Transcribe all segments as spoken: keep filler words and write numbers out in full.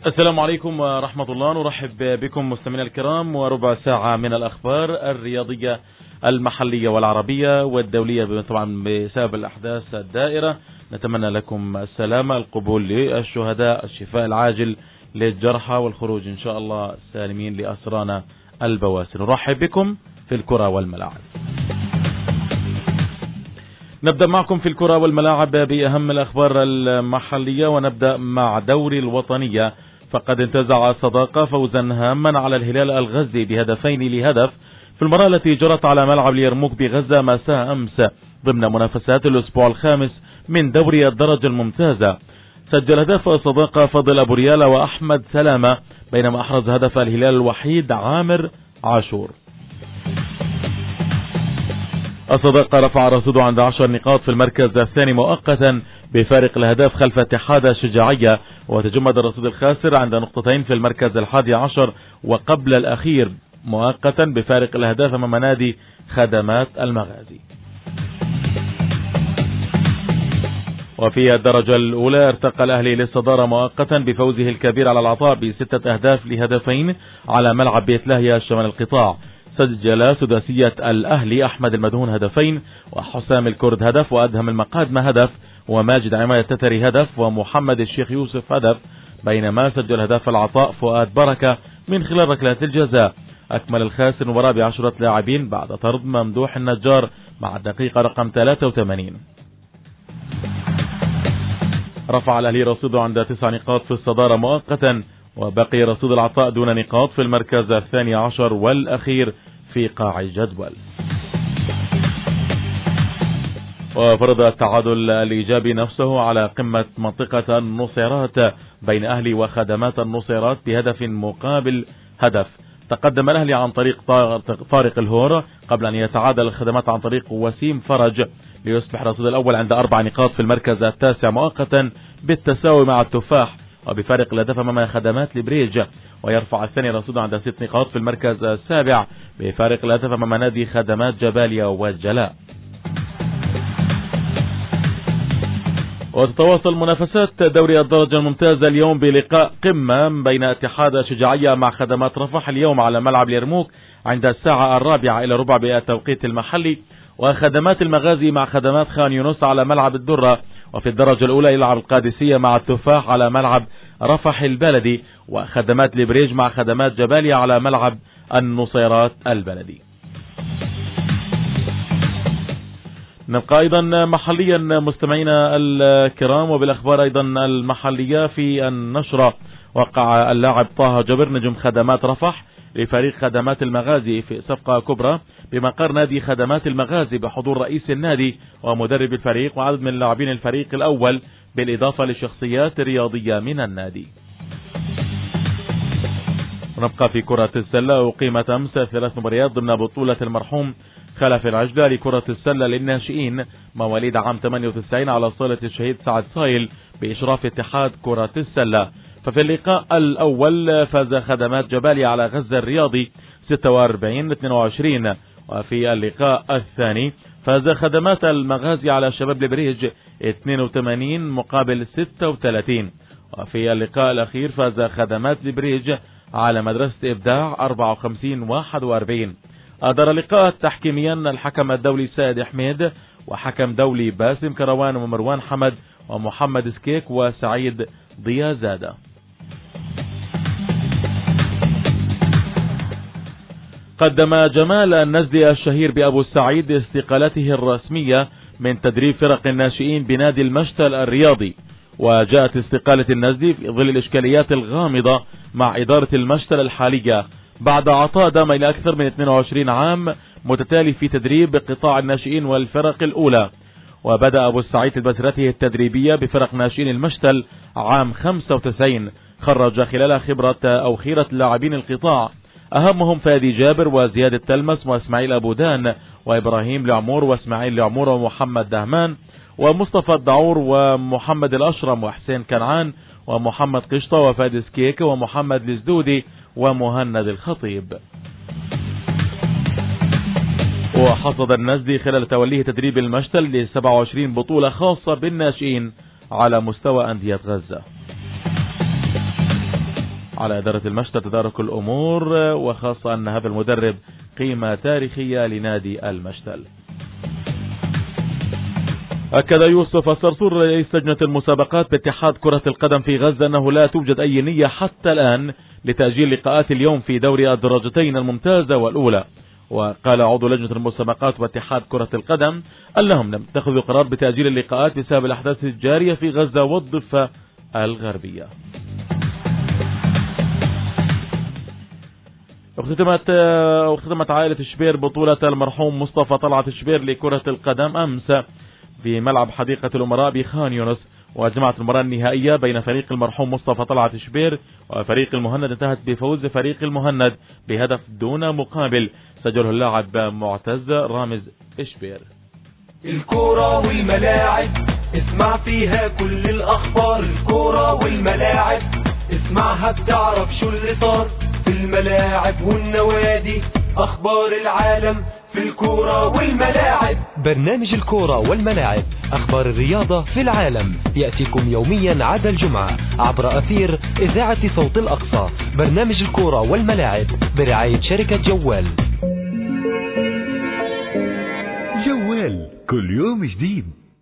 السلام عليكم ورحمة الله. نرحب بكم مستمعينا الكرام وربع ساعة من الأخبار الرياضية المحلية والعربية والدولية طبعا بسبب الأحداث الدائرة. نتمنى لكم السلامة، القبول للشهداء، الشفاء العاجل للجرحى، والخروج إن شاء الله سالمين لأسرانا البواسل. نرحب بكم في الكرة والملاعب. نبدأ معكم في الكرة والملاعب بأهم الأخبار المحلية، ونبدأ مع دوري الوطنية. فقد انتزع صداقة فوزا هاما على الهلال الغزي بهدفين لهدف في المباراة التي جرت على ملعب اليرموك بغزة مساء أمس ضمن منافسات الأسبوع الخامس من دوري الدرجة الممتازة. سجل هدف صداقة فضل أبو ريالة وأحمد سلامة، بينما أحرز هدف الهلال الوحيد عامر عاشور. الصداقة رفع رصيده عند عشر نقاط في المركز الثاني مؤقتا بفارق الأهداف خلف اتحاد الشجاعية، وتجمد الرصيد الخاسر عند نقطتين في المركز الحادي عشر وقبل الأخير مؤقتا بفارق الأهداف أمام نادي خدمات المغازي. وفي الدرجة الأولى ارتقى الأهلي للصدارة مؤقتا بفوزه الكبير على العطاء بستة أهداف لهدفين على ملعب بيت لاهيا شمال القطاع. سجل سداسية الأهلي أحمد المدهون هدفين، وحسام الكرد هدف، وأدهم المقادمة هدف، وماجد عماد التتري هدف، ومحمد الشيخ يوسف هدف، بينما سجل هدف العطاء فؤاد بركة من خلال ركلات الجزاء. أكمل الخاسر المباراة بعشرة لاعبين بعد طرد ممدوح النجار مع الدقيقة رقم ثلاثة وثمانين. رفع الأهلي رصيده عند تسع نقاط في الصدارة مؤقتا، وبقي رصيد العطاء دون نقاط في المركز الثاني عشر والأخير في قاع الجدول. وفرض التعادل الإيجابي نفسه على قمة منطقة النصيرات بين أهلي وخدمات النصيرات بهدف مقابل هدف. تقدم الأهلي عن طريق طارق الهور قبل أن يتعادل الخدمات عن طريق وسيم فرج، ليصبح الرصيد الأول عند أربع نقاط في المركز التاسع مؤقتا بالتساوي مع التفاح وبفارق الهدف أمام خدمات لبريج، ويرفع الثاني رصيده عند ست نقاط في المركز السابع بفارق الهدف أمام نادي خدمات جباليا والجلاء. وتتواصل منافسات دوري الدرجة الممتازة اليوم بلقاء قمة بين اتحاد الشجاعية مع خدمات رفح اليوم على ملعب اليرموك عند الساعة الرابعة إلى ربع بالتوقيت المحلي، وخدمات المغازي مع خدمات خان يونس على ملعب الدرة. وفي الدرجة الأولى يلعب القادسية مع التفاح على ملعب رفح البلدي، وخدمات لبريج مع خدمات جباليا على ملعب النصيرات البلدي. نبقى أيضا محليا مستمعينا الكرام وبالأخبار أيضا المحلية. في النشرة وقع اللاعب طه جبر نجم خدمات رفح لفريق خدمات المغازي في صفقة كبرى بمقر نادي خدمات المغازي بحضور رئيس النادي ومدرب الفريق وعدد من لاعبين الفريق الأول بالإضافة لشخصيات رياضية من النادي. ونبقى في كرة السلة. أقيمت أمس ثلاث مباريات ضمن بطولة المرحوم خلف العجلة لكرة السلة للناشئين مواليد عام ثمانية وتسعين على صالة الشهيد سعد صايل بإشراف اتحاد كرة السلة. ففي اللقاء الأول فاز خدمات جباليا على غزة الرياضي ستة وأربعين اثنين وعشرين، وفي اللقاء الثاني فاز خدمات المغازي على شباب البريج اثنين وثمانين مقابل ستة وثلاثين، وفي اللقاء الأخير فاز خدمات البريج على مدرسة إبداع أربعة وخمسين واحد وأربعين. أدار اللقاء تحكيميا الحكم الدولي سيد حميد، وحكم دولي باسم كروان ومروان حمد ومحمد سكيك وسعيد ضيازادة. قدم جمال النزلي الشهير بأبو السعيد استقالته الرسمية من تدريب فرق الناشئين بنادي المشتل الرياضي، وجاءت استقالة النزلي في ظل الإشكاليات الغامضة مع إدارة المشتل الحالية بعد عطاء دام إلى أكثر من اثنين وعشرين عام متتالي في تدريب قطاع الناشئين والفرق الأولى. وبدأ أبو السعيد مسيرته التدريبية بفرق ناشئين المشتل عام خمسة وتسعين، خرج خلالها خبرة أو خيرة لاعبين القطاع أهمهم فادي جابر وزياد التلمس واسماعيل أبو دان وإبراهيم العمور واسماعيل العمور ومحمد دهمان ومصطفى الدعور ومحمد الأشرم وحسين كنعان ومحمد قشطة وفادي سكيك ومحمد الزدودي ومهند الخطيب. وحصد النزلي خلال توليه تدريب المشتل ل سبعة وعشرين بطولة خاصة بالناشئين على مستوى أندية غزة. على إدارة المشتى تدارك الأمور، وخاصة أن هذا المدرب قيمة تاريخية لنادي المشتل. أكد يوسف الصرصور رئيس لجنة المسابقات باتحاد كرة القدم في غزة أنه لا توجد أي نية حتى الآن لتأجيل لقاءات اليوم في دوري الدرجتين الممتازة والأولى. وقال عضو لجنة المسابقات واتحاد كرة القدم أنهم لم يتخذوا قرار بتأجيل اللقاءات بسبب الأحداث الجارية في غزة والضفة الغربية. اختتمت اختتمت عائلة شبير بطولة المرحوم مصطفى طلعت شبير لكرة القدم أمس في ملعب حديقة الأمراء بخان يونس، وجمعت المباراة النهائية بين فريق المرحوم مصطفى طلعت شبير وفريق المهند انتهت بفوز فريق المهند بهدف دون مقابل سجله اللاعب معتز رامز شبير. الكرة والملاعب اسمع فيها كل الأخبار، الكرة والملاعب اسمعها بتعرف شو اللي صار في الملاعب والنوادي، أخبار العالم في الكرة والملاعب. برنامج الكرة والملاعب، أخبار الرياضة في العالم، يأتيكم يوميا عدا الجمعة عبر أثير إذاعة صوت الأقصى. برنامج الكرة والملاعب برعاية شركة جوال. جوال كل يوم جديد.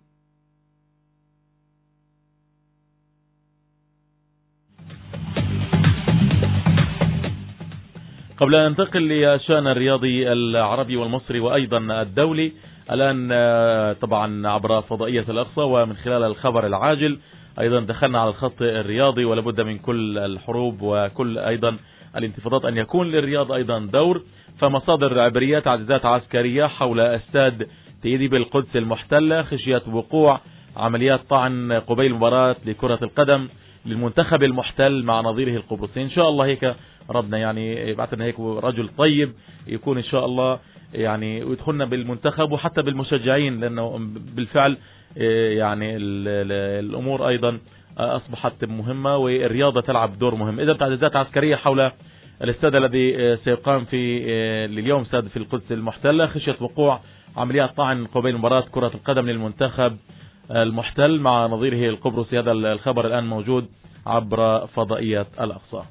قبل أن ننتقل للشأن الرياضي العربي والمصري وأيضا الدولي، الآن طبعا عبر فضائية الأقصى ومن خلال الخبر العاجل أيضا دخلنا على الخط الرياضي، ولابد من كل الحروب وكل أيضا الانتفاضات أن يكون للرياض أيضا دور. فمصادر عبرية تعزيزات عسكرية حول استاد تيدي بالقدس المحتلة خشية وقوع عمليات طعن قبيل مباراة لكرة القدم للمنتخب المحتل مع نظيره القبرصي. إن شاء الله هيك ربنا يعني يبعث لنا هيك رجل طيب يكون إن شاء الله يعني ويدخلنا بالمنتخب وحتى بالمشجعين، لأنه بالفعل يعني الأمور أيضا أصبحت مهمة والرياضة تلعب دور مهم. إذا تعزيزات عسكرية حول الاستاد الذي سيقام في اليوم استاد في القدس المحتلة خشية وقوع عمليات طعن قبيل مباراة كرة القدم للمنتخب المحتل مع نظيره القبرصي. هذا الخبر الآن موجود عبر فضائية الأقصى.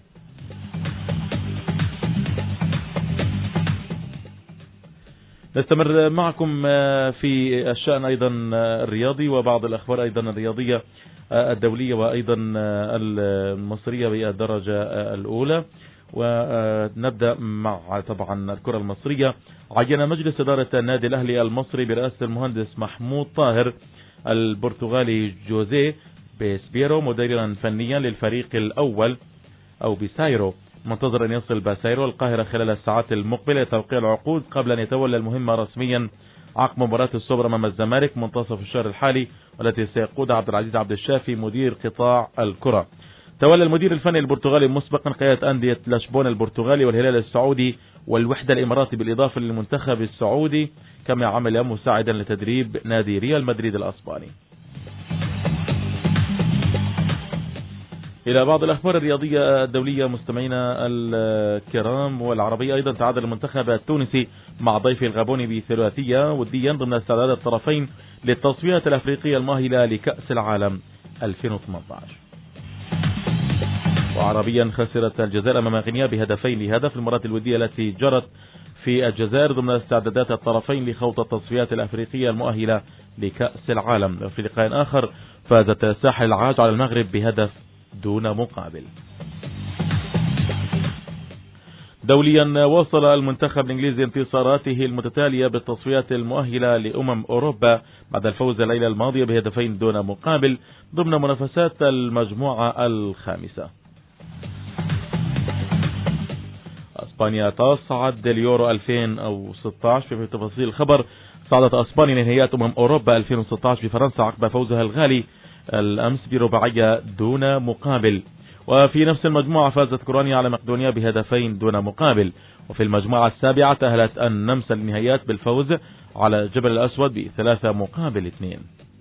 نستمر معكم في الشأن أيضا الرياضي وبعض الأخبار أيضا الرياضية الدولية وأيضا المصرية بالدرجة الأولى. ونبدأ مع طبعا الكرة المصرية. عين مجلس إدارة النادي الأهلي المصري برئاسة المهندس محمود طاهر البرتغالي جوزيه بيسبيرو مديرا فنيا للفريق الأول أو بيسايرو، منتظر أن يصل باسايرو القاهرة خلال الساعات المقبلة لتوقيع العقود قبل أن يتولى المهمة رسميا عقب مباراة السوبر أمام الزمالك منتصف الشهر الحالي، والتي سيقودها عبد العزيز عبد الشافي مدير قطاع الكرة. تولى المدير الفني البرتغالي مسبقا قيادة أندية لشبون البرتغالي والهلال السعودي والوحدة الإماراتي بالإضافة للمنتخب السعودي، كما عمل مساعدا لتدريب نادي ريال مدريد الأسباني. إلى بعض الأخبار الرياضية الدولية مستمعينا الكرام والعربية. أيضا تعادل المنتخب التونسي مع ضيفه الغابوني بثلاثية وديا ضمن استعدادات الطرفين للتصفيات الأفريقية المؤهلة لكأس العالم ألفين وثمانية عشر. وعربيا خسرت الجزائر أمام غينيا بهدفين لهدف المباراة الودية التي جرت في الجزائر ضمن استعدادات الطرفين لخوض التصفيات الأفريقية المؤهلة لكأس العالم. في لقاء آخر فازت ساحل العاج على المغرب بهدف دون مقابل. دوليا واصل المنتخب الإنجليزي انتصاراته المتتالية بالتصفيات المؤهلة لأمم أوروبا بعد الفوز الليلة الماضية بهدفين دون مقابل ضمن منافسات المجموعة الخامسة. اسبانيا تصعد اليورو ألفين وستة عشر. في تفاصيل الخبر، صعدت اسبانيا لنهائيات امم اوروبا ألفين وستة عشر بفرنسا عقب فوزها الغالي الامس برباعية دون مقابل. وفي نفس المجموعة فازت كورانيا على مقدونيا بهدفين دون مقابل. وفي المجموعة السابعة تأهلت النمسا للنهائيات بالفوز على جبل الأسود بثلاثة مقابل اثنين.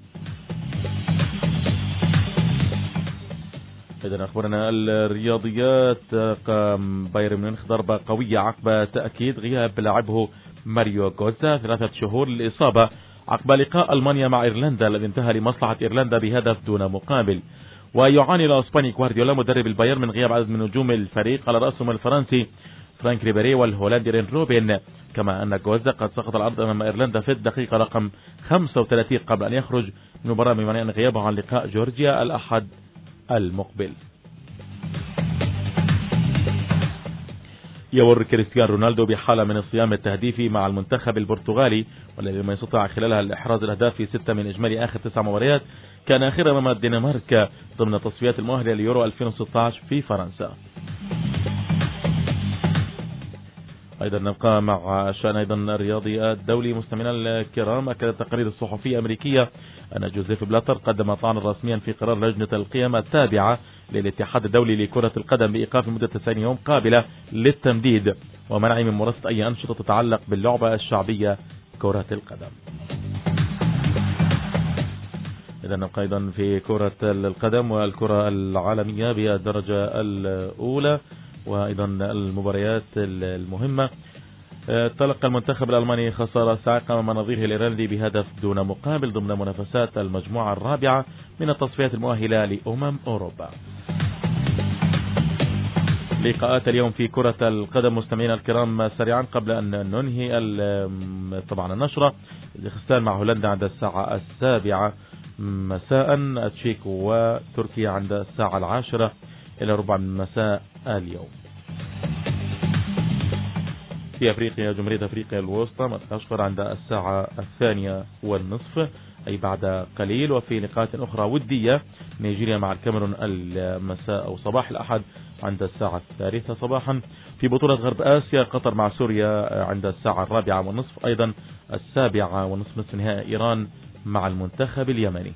إذن أخبرنا الرياضيات، قام بايرن ميونخ ضربة قوية عقب تأكيد غياب لاعبه ماريو غوتزا ثلاثة شهور للإصابة عقب لقاء ألمانيا مع إيرلندا الذي انتهى لمصلحة إيرلندا بهدف دون مقابل. ويعاني الاسباني غوارديولا مدرب البايرن من غياب عدد من نجوم الفريق على رأسهم الفرنسي فرانك ريبيري والهولندي رين روبن، كما أن جوزا قد سقط الأرض أمام إيرلندا في الدقيقة رقم خمسة وثلاثين قبل أن يخرج من المباراة بمعنى أن غيابه عن لقاء جورجيا الأحد المقبل. يمر كريستيانو رونالدو بحالة من الصيام التهديفي مع المنتخب البرتغالي، والذي ما يستطيع خلالها الإحراز الأهداف في ستة من إجمالي آخر تسع مباريات، كان آخرها أمام الدنمارك ضمن تصفيات المؤهلة ليورو ألفين وستة عشر في فرنسا. أيضا نبقى مع الشأن أيضا الرياضي الدولي. مستمعينا الكرام، أكدت التقارير الصحفية الأمريكية أن جوزيف بلاتر قدم طعنا رسميا في قرار لجنة القيم التابعة للاتحاد الدولي لكرة القدم بإيقاف مدة تسعين يوم قابلة للتمديد ومنع من ممارسة أي أنشطة تتعلق باللعبة الشعبية كرة القدم. إذا نبقى أيضا في كرة القدم والكرة العالمية بالدرجة الأولى وأيضا المباريات المهمة. تلقى المنتخب الألماني خسارة ساحقة أمام نظيره الإيرلندي بهدف دون مقابل ضمن منافسات المجموعة الرابعة من التصفيات المؤهلة لأمم أوروبا. لقاءات اليوم في كرة القدم مستمعينا الكرام سريعا قبل أن ننهي طبعا النشرة. الكازاخستان مع هولندا عند الساعة السابعة مساء، التشيك وتركيا عند الساعة العاشرة إلى ربع من مساء اليوم. في أفريقيا جمهورية أفريقيا الوسطى مدغشقر عند الساعة الثانية والنصف أي بعد قليل. وفي لقاءات أخرى ودية نيجيريا مع الكاميرون المساء أو صباح الأحد عند الساعة الثالثة صباحا. في بطولة غرب آسيا قطر مع سوريا عند الساعة الرابعة والنصف، أيضا السابعة والنصف نصف نهائي إيران مع المنتخب اليمني.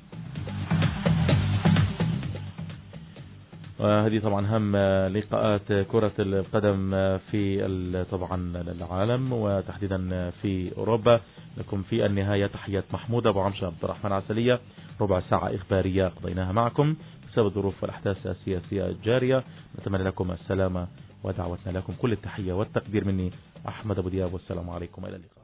وهذه طبعا أهم لقاءات كرة القدم في طبعا العالم وتحديدا في أوروبا. لكم في النهاية تحيات محمود أبو عمشة عبد الرحمن عسلية، ربع ساعة إخبارية قضيناها معكم بسبب الظروف والأحداث السياسية الجارية. نتمنى لكم السلامة ودعوتنا لكم كل التحية والتقدير مني أحمد أبو دياب، والسلام عليكم إلى اللقاء.